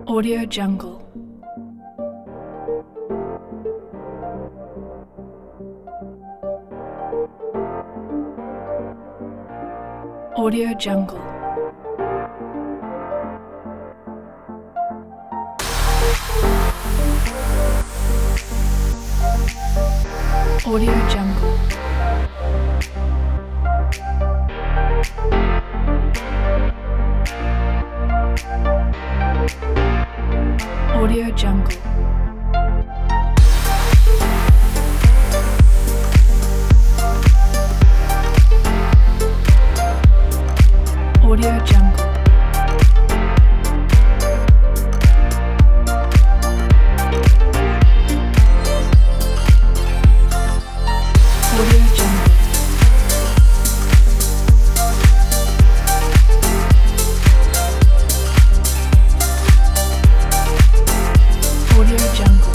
Audio Jungle. Audio Jungle. Audio Jungle. Audio Jungle. Audio Jungle. Audio Jungle. Audio Jungle.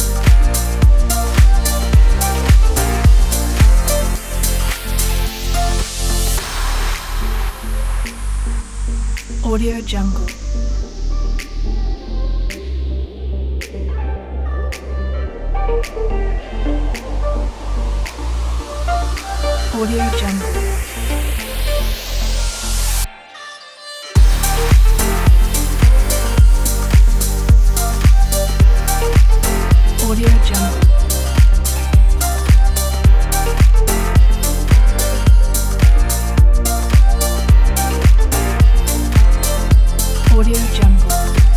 Audio Jungle. Audio Jungle. Audio Jungle. Audio Jungle.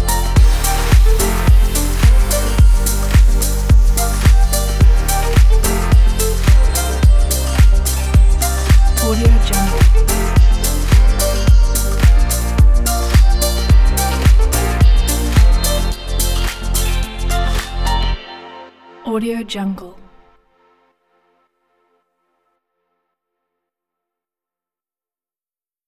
Audio Jungle. Audio Jungle.